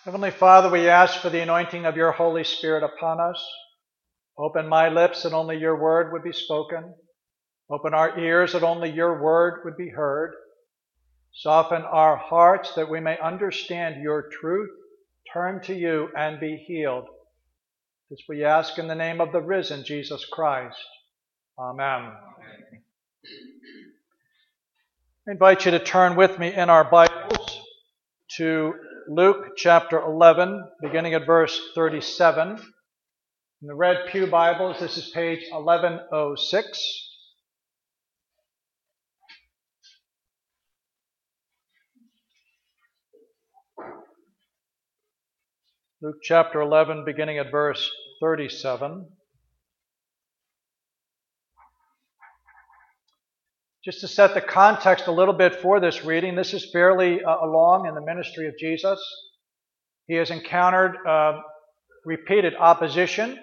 Heavenly Father, we ask for the anointing of your Holy Spirit upon us. Open my lips that only your word would be spoken. Open our ears that only your word would be heard. Soften our hearts that we may understand your truth, turn to you, and be healed. This we ask in the name of the risen Jesus Christ. Amen. I invite you to turn with me in our Bibles to Luke chapter 11, beginning at verse 37. In the Red Pew Bibles, this is page 1106. Luke chapter 11, beginning at verse 37. Just to set the context a little bit for this reading, this is fairly along in the ministry of Jesus. He has encountered repeated opposition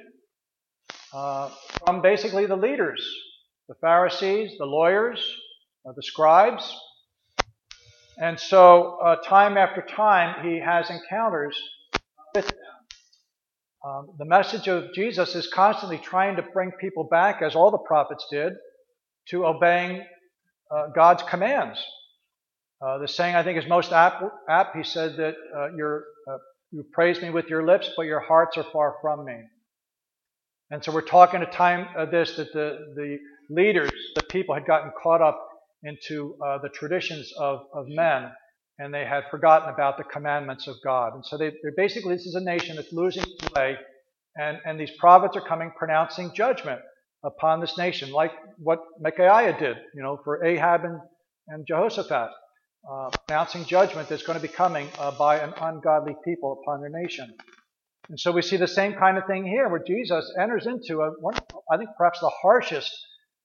from basically the leaders, the Pharisees, the lawyers, the scribes. And so time after time he has encounters with them. The message of Jesus is constantly trying to bring people back, as all the prophets did, to obeying God's commands. The saying I think is most apt. He said that you praise me with your lips, but your hearts are far from me. And so we're talking a time of this that the leaders, the people had gotten caught up into the traditions of men, and they had forgotten about the commandments of God. And so they're basically, this is a nation that's losing its way, and these prophets are coming pronouncing judgment upon this nation, like what Micaiah did, for Ahab and Jehoshaphat, pronouncing judgment that's going to be coming by an ungodly people upon their nation. And so we see the same kind of thing here, where Jesus enters into I think perhaps the harshest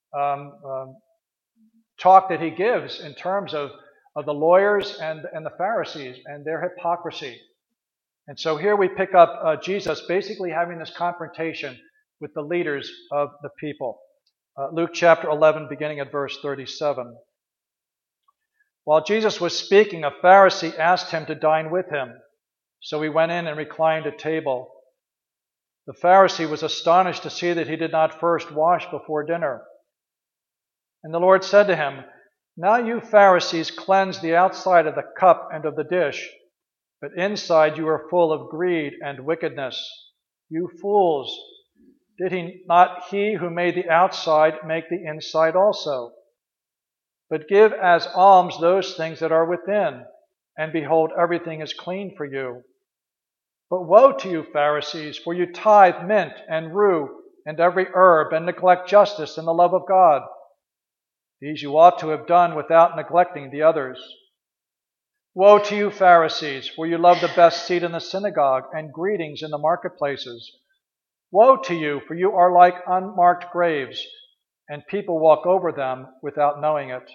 talk that he gives in terms of the lawyers and the Pharisees and their hypocrisy. And so here we pick up Jesus basically having this confrontation with the leaders of the people. Luke chapter 11, beginning at verse 37. While Jesus was speaking, a Pharisee asked him to dine with him. So he went in and reclined at table. The Pharisee was astonished to see that he did not first wash before dinner. And the Lord said to him, "Now you Pharisees cleanse the outside of the cup and of the dish, but inside you are full of greed and wickedness. You fools! Did not he who made the outside make the inside also? But give as alms those things that are within, and behold, everything is clean for you. But woe to you, Pharisees, for you tithe mint and rue and every herb, and neglect justice and the love of God. These you ought to have done without neglecting the others. Woe to you, Pharisees, for you love the best seat in the synagogue and greetings in the marketplaces. Woe to you, for you are like unmarked graves, and people walk over them without knowing it."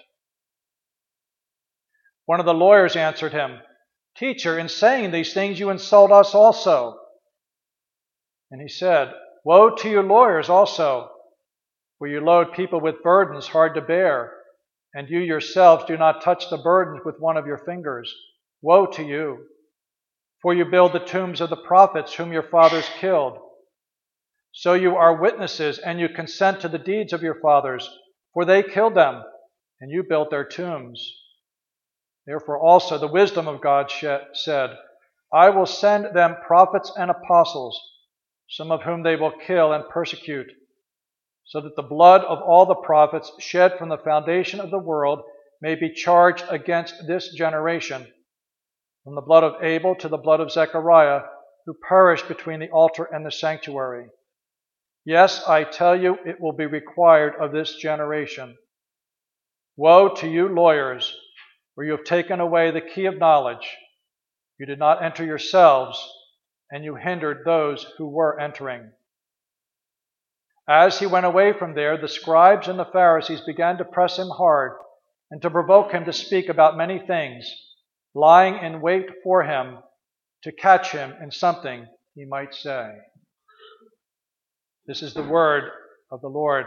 One of the lawyers answered him, "Teacher, in saying these things you insult us also." And he said, "Woe to you lawyers also, for you load people with burdens hard to bear, and you yourselves do not touch the burdens with one of your fingers. Woe to you! For you build the tombs of the prophets whom your fathers killed. So you are witnesses, and you consent to the deeds of your fathers, for they killed them, and you built their tombs. Therefore also the wisdom of God said, I will send them prophets and apostles, some of whom they will kill and persecute, so that the blood of all the prophets shed from the foundation of the world may be charged against this generation, from the blood of Abel to the blood of Zechariah, who perished between the altar and the sanctuary. Yes, I tell you, it will be required of this generation. Woe to you lawyers, for you have taken away the key of knowledge. You did not enter yourselves, and you hindered those who were entering." As he went away from there, the scribes and the Pharisees began to press him hard and to provoke him to speak about many things, lying in wait for him to catch him in something he might say. This is the word of the Lord.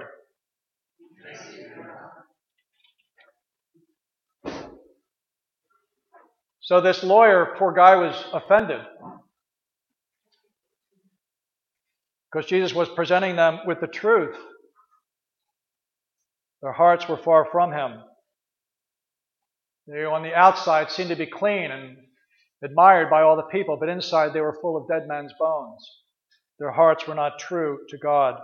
So this lawyer, poor guy, was offended. because Jesus was presenting them with the truth. Their hearts were far from him. They, on the outside, seemed to be clean and admired by all the people, but inside they were full of dead men's bones. Their hearts were not true to God.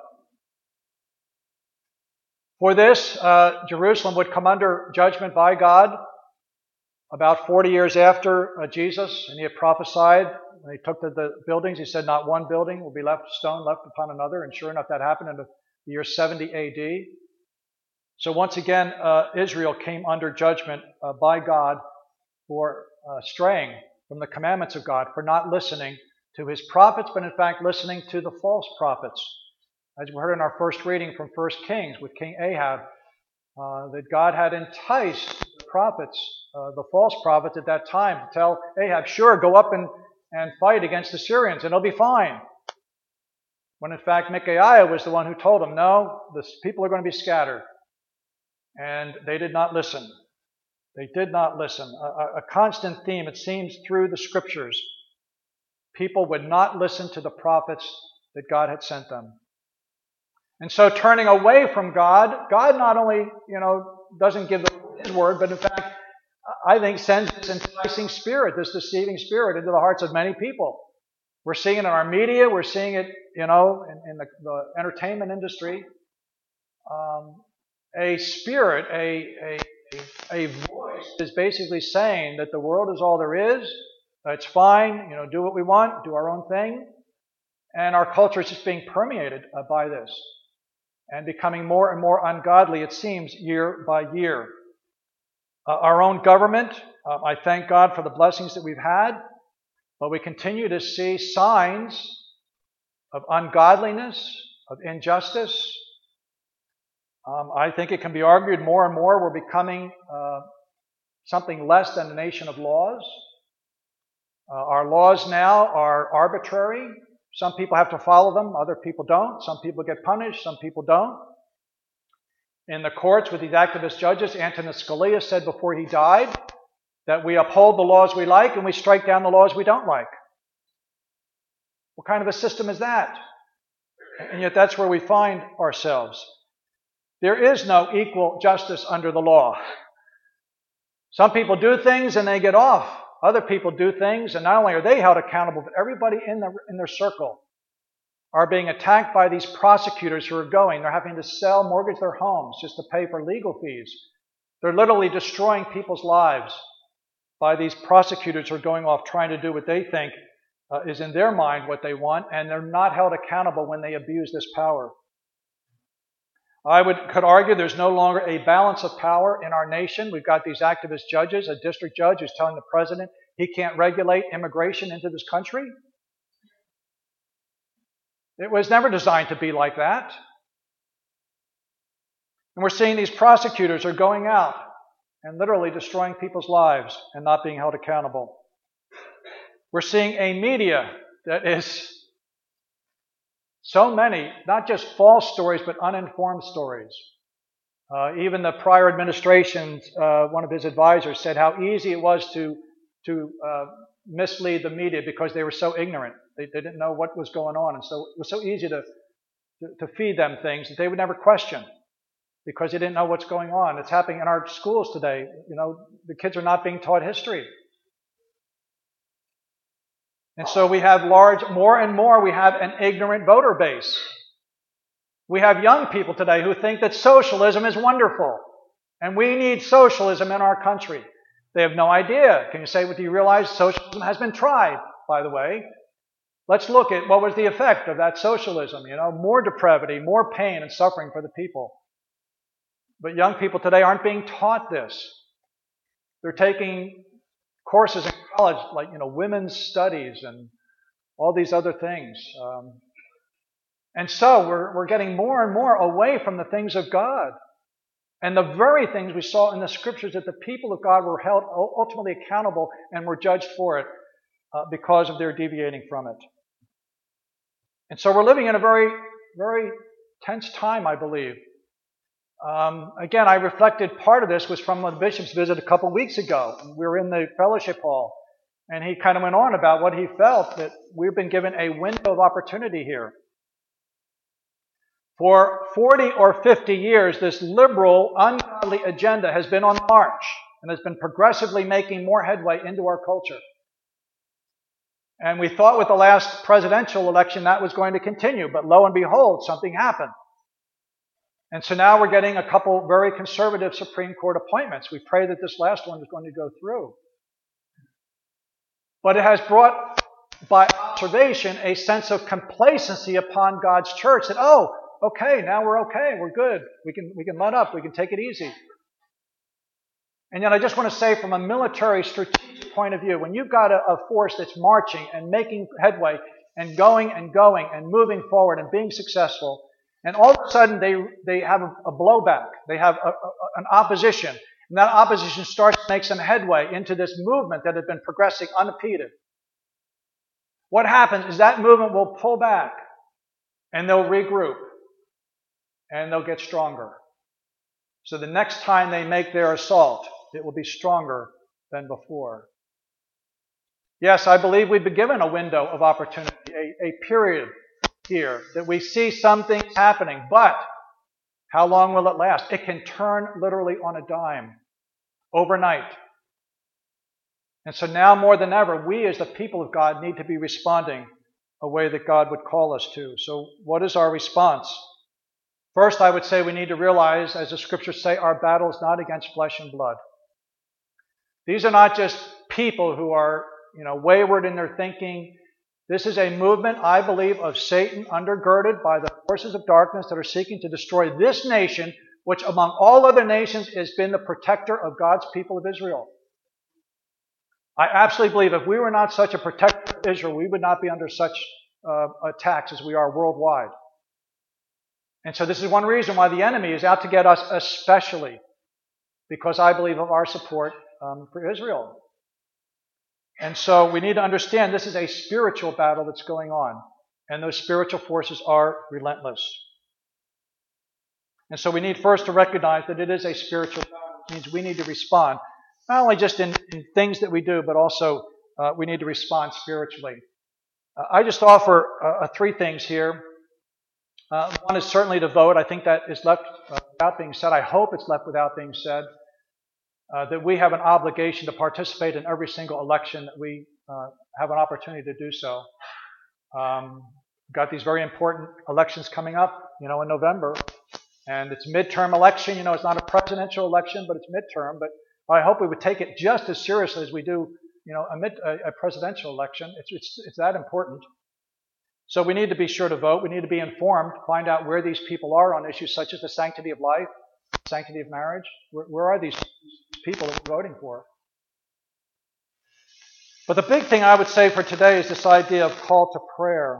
For this, Jerusalem would come under judgment by God about 40 years after Jesus, and he had prophesied. When he took the buildings, he said not one building will be left stone left upon another, and sure enough that happened in the year 70 AD. So once again, Israel came under judgment by God for straying from the commandments of God, for not listening to his prophets, but in fact listening to the false prophets. As we heard in our first reading from 1 Kings with King Ahab, that God had enticed the prophets, the false prophets at that time, to tell Ahab, sure, go up and fight against the Syrians and it'll be fine. When in fact Micaiah was the one who told him, no, the people are going to be scattered. And they did not listen. They did not listen. A constant theme, it seems, through the scriptures. People would not listen to the prophets that God had sent them. And so turning away from God, God not only, doesn't give his word, but in fact, I think sends this enticing spirit, this deceiving spirit into the hearts of many people. We're seeing it in our media. We're seeing it, in the entertainment industry. A spirit, a voice is basically saying that the world is all there is. It's fine, do what we want, do our own thing. And our culture is just being permeated by this and becoming more and more ungodly, it seems, year by year. Our own government, I thank God for the blessings that we've had, but we continue to see signs of ungodliness, of injustice. I think it can be argued more and more we're becoming something less than a nation of laws. Our laws now are arbitrary. Some people have to follow them, other people don't. Some people get punished, some people don't. In the courts with these activist judges, Antonin Scalia said before he died that we uphold the laws we like and we strike down the laws we don't like. What kind of a system is that? And yet that's where we find ourselves. There is no equal justice under the law. Some people do things and they get off. Other people do things and not only are they held accountable, but everybody in their circle are being attacked by these prosecutors who are going. They're having to sell, mortgage their homes just to pay for legal fees. They're literally destroying people's lives by these prosecutors who are going off trying to do what they think is in their mind what they want, and they're not held accountable when they abuse this power. I could argue there's no longer a balance of power in our nation. We've got these activist judges, a district judge who's telling the president he can't regulate immigration into this country. It was never designed to be like that. And we're seeing these prosecutors are going out and literally destroying people's lives and not being held accountable. We're seeing a media that is so many, not just false stories, but uninformed stories. Even the prior administration's, one of his advisors said how easy it was to mislead the media because they were so ignorant. They didn't know what was going on. And so it was so easy to feed them things that they would never question because they didn't know what's going on. It's happening in our schools today. The kids are not being taught history. And so we have more and more, we have an ignorant voter base. We have young people today who think that socialism is wonderful. And we need socialism in our country. They have no idea. Can you say, do you realize socialism has been tried, by the way? Let's look at what was the effect of that socialism. More depravity, more pain and suffering for the people. But young people today aren't being taught this. They're taking courses in college like, women's studies and all these other things. And so we're getting more and more away from the things of God. And the very things we saw in the scriptures that the people of God were held ultimately accountable and were judged for it because of their deviating from it. And so we're living in a very, very tense time, I believe. Again, I reflected part of this was from the bishop's visit a couple weeks ago. We were in the fellowship hall, and he kind of went on about what he felt, that we've been given a window of opportunity here. For 40 or 50 years, this liberal, ungodly agenda has been on the march and has been progressively making more headway into our culture. And we thought with the last presidential election that was going to continue, but lo and behold, something happened. And so now we're getting a couple very conservative Supreme Court appointments. We pray that this last one is going to go through. But it has brought, by observation, a sense of complacency upon God's church that, oh, okay, now we're okay, we're good. We can let up, we can take it easy. And yet I just want to say from a military strategic point of view, when you've got a force that's marching and making headway and going and moving forward and being successful, and all of a sudden they have a blowback, they have an opposition, and that opposition starts to make some headway into this movement that had been progressing unimpeded. What happens is that movement will pull back, and they'll regroup, and they'll get stronger. So the next time they make their assault, it will be stronger than before. Yes, I believe we've been given a window of opportunity, a period here that we see some things happening, but how long will it last? It can turn literally on a dime overnight. And so now more than ever, we as the people of God need to be responding a way that God would call us to. So what is our response? First, I would say we need to realize, as the scriptures say, our battle is not against flesh and blood. These are not just people who are, wayward in their thinking. This is a movement, I believe, of Satan undergirded by the forces of darkness that are seeking to destroy this nation, which among all other nations has been the protector of God's people of Israel. I absolutely believe if we were not such a protector of Israel, we would not be under such attacks as we are worldwide. And so this is one reason why the enemy is out to get us especially, because I believe of our support for Israel. And so we need to understand this is a spiritual battle that's going on, and those spiritual forces are relentless. And so we need first to recognize that it is a spiritual battle. It means we need to respond, not only just in things that we do, but also we need to respond spiritually. I just offer three things here. One is certainly to vote. I think that is left without being said. I hope it's left without being said. That we have an obligation to participate in every single election that we have an opportunity to do so. Got these very important elections coming up, in November. And it's a midterm election. It's not a presidential election, but it's midterm. But I hope we would take it just as seriously as we do, a presidential election. It's that important. So we need to be sure to vote. We need to be informed, find out where these people are on issues such as the sanctity of life, sanctity of marriage. Where are these people that we're voting for? But the big thing I would say for today is this idea of call to prayer.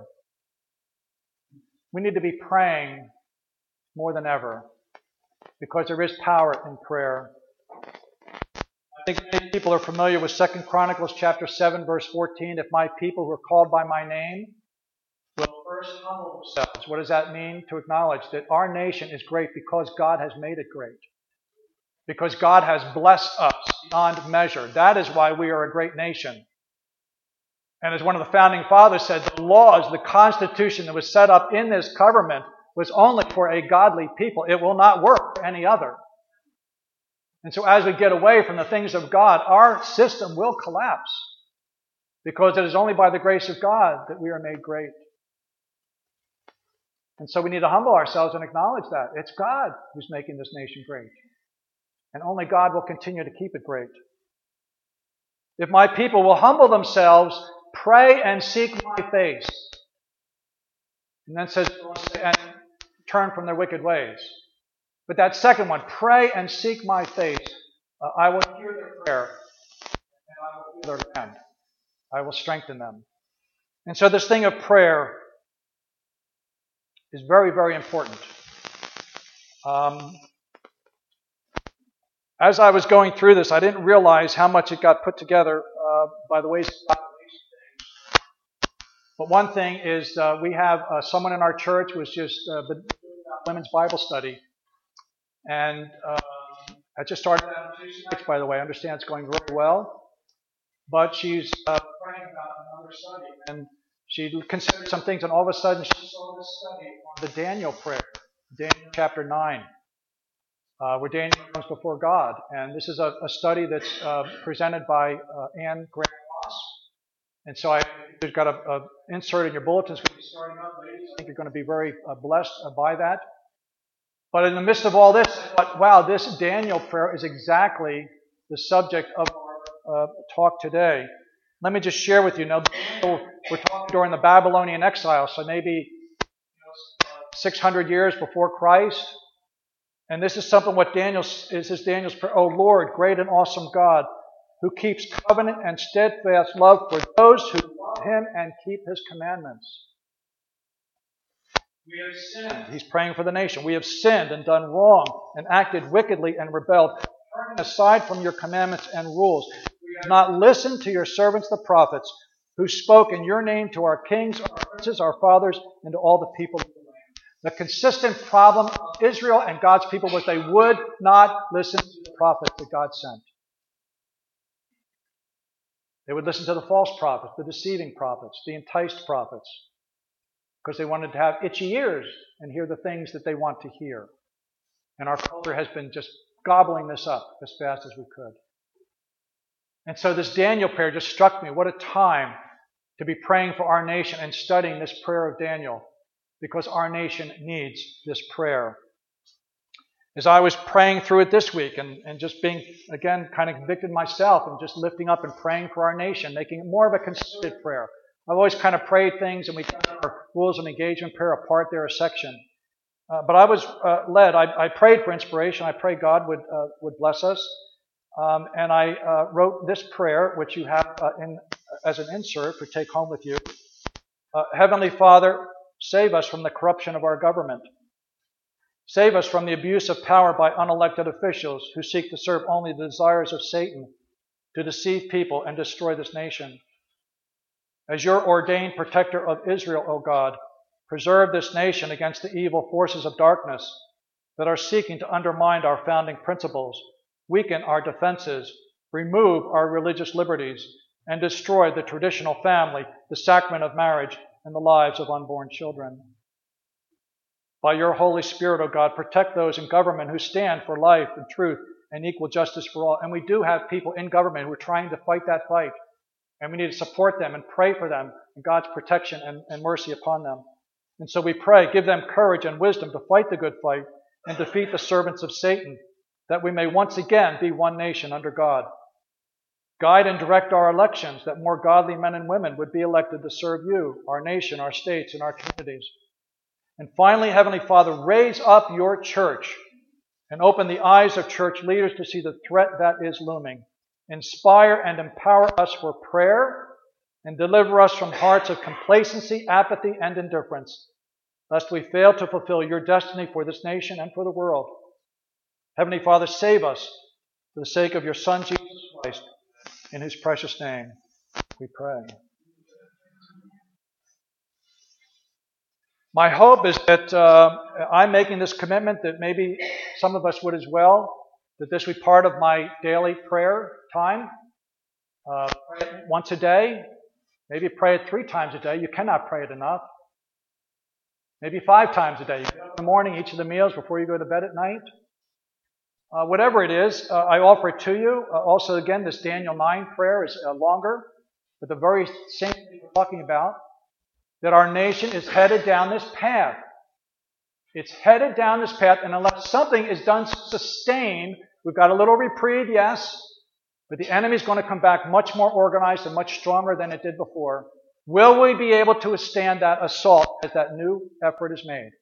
We need to be praying more than ever because there is power in prayer. I think many people are familiar with 2 Chronicles chapter 7, verse 14. If my people who are called by my name will first humble themselves. What does that mean? To acknowledge that our nation is great because God has made it great. Because God has blessed us beyond measure. That is why we are a great nation. And as one of the founding fathers said, the laws, the Constitution that was set up in this government was only for a godly people. It will not work for any other. And so as we get away from the things of God, our system will collapse. Because it is only by the grace of God that we are made great. And so we need to humble ourselves and acknowledge that. It's God who's making this nation great. And only God will continue to keep it great. If my people will humble themselves, pray and seek my face. And then says, and turn from their wicked ways. But that second one, pray and seek my face. I will hear their prayer. And I will heal their land. I will strengthen them. And so this thing of prayer is very, very important. As I was going through this, I didn't realize how much it got put together by the ways. But one thing is we have someone in our church who was just women's Bible study. And I just started that on Tuesday nights, by the way. I understand it's going very well. But she's praying about another study. And she considered some things, and all of a sudden she saw this study on the Daniel prayer. Daniel chapter 9, where Daniel comes before God. And this is a study that's presented by Anne Grant Ross. And so there's got an insert in your bulletins when you're starting out, ladies. I think you're going to be very blessed by that. But in the midst of all this, I thought, wow, this Daniel prayer is exactly the subject of our talk today. Let me just share with you. Now, we're talking during the Babylonian exile, so maybe 600 years before Christ. And this is something what Daniel's prayer. Oh Lord, great and awesome God, who keeps covenant and steadfast love for those who love Him and keep His commandments. We have sinned. He's praying for the nation. We have sinned and done wrong and acted wickedly and rebelled, turning aside from your commandments and rules. We have not listened to your servants, the prophets, who spoke in your name to our kings, our princes, our fathers, and to all the people of the land. The consistent problem of Israel and God's people was they would not listen to the prophets that God sent. They would listen to the false prophets, the deceiving prophets, the enticed prophets, because they wanted to have itchy ears and hear the things that they want to hear. And our culture has been just gobbling this up as fast as we could. And so this Daniel prayer just struck me. What a time to be praying for our nation and studying this prayer of Daniel, because our nation needs this prayer. As I was praying through it this week and just being, again, kind of convicted myself and just lifting up and praying for our nation, making it more of a concerted prayer. I've always kind of prayed things, and we got our rules of engagement prayer apart there, a section. But I was led. I prayed for inspiration. I prayed God would bless us. And I wrote this prayer, which you have as an insert to take home with you. Heavenly Father, save us from the corruption of our government. Save us from the abuse of power by unelected officials who seek to serve only the desires of Satan, to deceive people and destroy this nation. As your ordained protector of Israel, O God, preserve this nation against the evil forces of darkness that are seeking to undermine our founding principles, weaken our defenses, remove our religious liberties, and destroy the traditional family, the sacrament of marriage, and the lives of unborn children. By your Holy Spirit, O God, protect those in government who stand for life and truth and equal justice for all. And we do have people in government who are trying to fight that fight. And we need to support them and pray for them and God's protection and mercy upon them. And so we pray, give them courage and wisdom to fight the good fight and defeat the servants of Satan, that we may once again be one nation under God. Guide and direct our elections, that more godly men and women would be elected to serve you, our nation, our states, and our communities. And finally, Heavenly Father, raise up your church and open the eyes of church leaders to see the threat that is looming. Inspire and empower us for prayer and deliver us from hearts of complacency, apathy, and indifference, lest we fail to fulfill your destiny for this nation and for the world. Heavenly Father, save us for the sake of your Son, Jesus Christ, in whose precious name we pray. My hope is that I'm making this commitment, that maybe some of us would as well, that this would be part of my daily prayer time. Pray it once a day. Maybe pray it 3 times a day. You cannot pray it enough. Maybe 5 times a day. You get up in the morning, each of the meals before you go to bed at night. Whatever it is, I offer it to you. Also, again, this Daniel 9 prayer is longer, but the very same thing we're talking about, that our nation is headed down this path. It's headed down this path, and unless something is done to sustain, we've got a little reprieve, yes, but the enemy's going to come back much more organized and much stronger than it did before. Will we be able to withstand that assault as that new effort is made?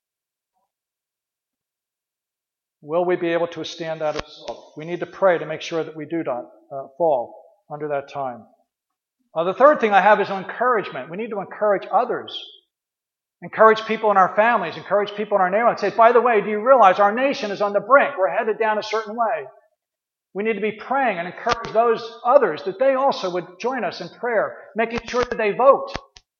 Will we be able to withstand that assault? We need to pray to make sure that we do not fall under that time. The third thing I have is encouragement. We need to encourage others. Encourage people in our families. Encourage people in our neighborhood. Say, by the way, do you realize our nation is on the brink? We're headed down a certain way. We need to be praying and encourage those others that they also would join us in prayer, making sure that they vote.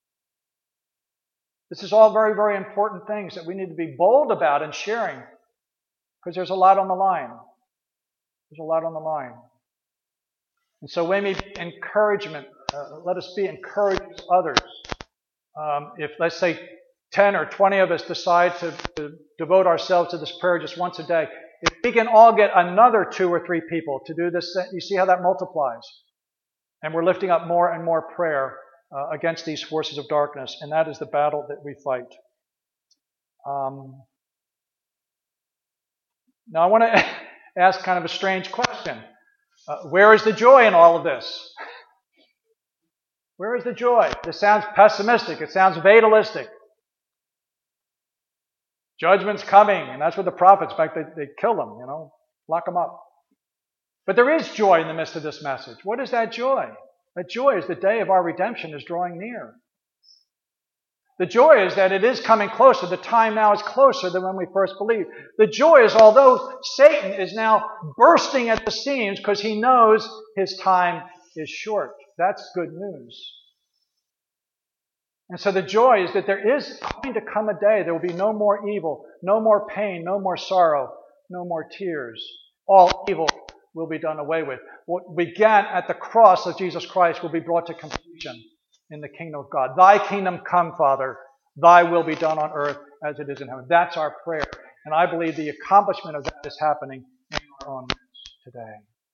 This is all very, very important things that we need to be bold about and sharing, because there's a lot on the line. There's a lot on the line. And so we need encouragement. Let us be encouraging others. If, let's say, 10 or 20 of us decide to devote ourselves to this prayer just once a day, if we can all get another 2 or 3 people to do this, you see how that multiplies. And we're lifting up more and more prayer against these forces of darkness, and that is the battle that we fight. Now I want to ask kind of a strange question. Where is the joy in all of this? Where is the joy? This sounds pessimistic. It sounds fatalistic. Judgment's coming, and that's what the prophets, in fact, they kill them, lock them up. But there is joy in the midst of this message. What is that joy? That joy is the day of our redemption is drawing near. The joy is that it is coming closer. The time now is closer than when we first believed. The joy is although Satan is now bursting at the seams because he knows his time is short. That's good news. And so the joy is that there is going to come a day there will be no more evil, no more pain, no more sorrow, no more tears. All evil will be done away with. What began at the cross of Jesus Christ will be brought to completion in the kingdom of God. Thy kingdom come, Father. Thy will be done on earth as it is in heaven. That's our prayer. And I believe the accomplishment of that is happening in our own midst today.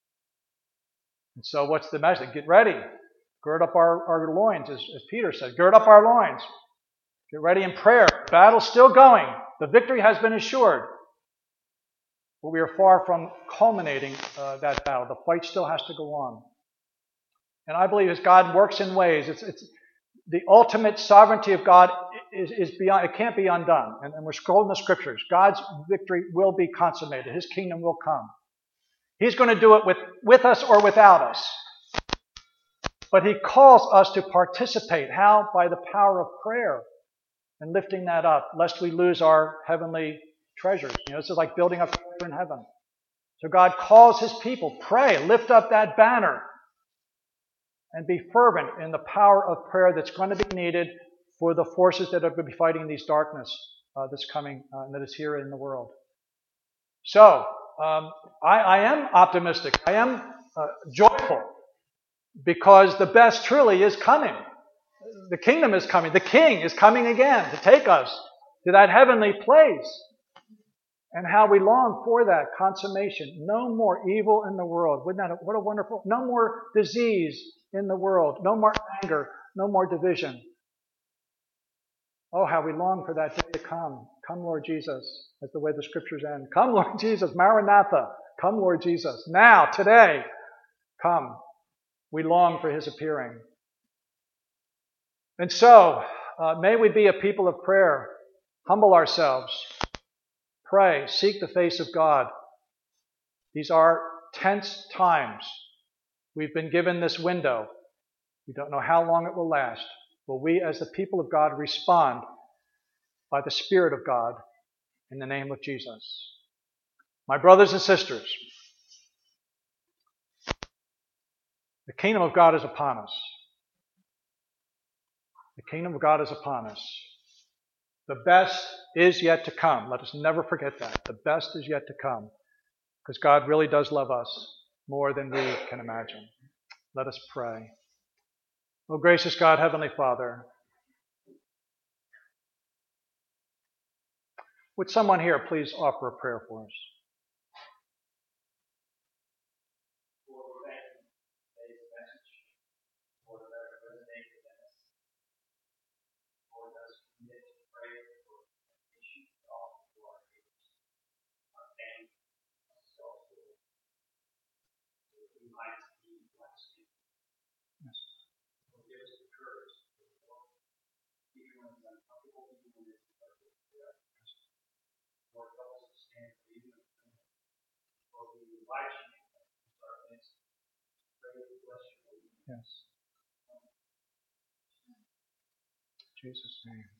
And so what's the message? Get ready. Gird up our loins, as Peter said. Gird up our loins. Get ready in prayer. The battle's still going. The victory has been assured. But we are far from culminating that battle. The fight still has to go on. And I believe as God works in ways, it's the ultimate sovereignty of God is beyond, it can't be undone. And we're scrolling the scriptures. God's victory will be consummated. His kingdom will come. He's going to do it with us or without us. But he calls us to participate. How? By the power of prayer and lifting that up, lest we lose our heavenly treasures. This is like building up treasure in heaven. So God calls his people, pray, lift up that banner, and be fervent in the power of prayer that's going to be needed for the forces that are going to be fighting these darkness that's coming, that is here in the world. So, I am optimistic. I am joyful. Because the best truly is coming. The kingdom is coming. The king is coming again to take us to that heavenly place. And how we long for that consummation. No more evil in the world. What a wonderful, no more disease in the world. No more anger. No more division. Oh, how we long for that day to come. Come, Lord Jesus, as the way the scriptures end. Come, Lord Jesus, Maranatha. Come, Lord Jesus. Now, today, come. We long for his appearing. And so, may we be a people of prayer. Humble ourselves. Pray. Seek the face of God. These are tense times. We've been given this window. We don't know how long it will last. Will we, as the people of God, respond by the Spirit of God in the name of Jesus? My brothers and sisters, the kingdom of God is upon us. The kingdom of God is upon us. The best is yet to come. Let us never forget that. The best is yet to come. Because God really does love us more than we can imagine. Let us pray. Oh, gracious God, Heavenly Father, would someone here please offer a prayer for us? Yes. In Jesus' name.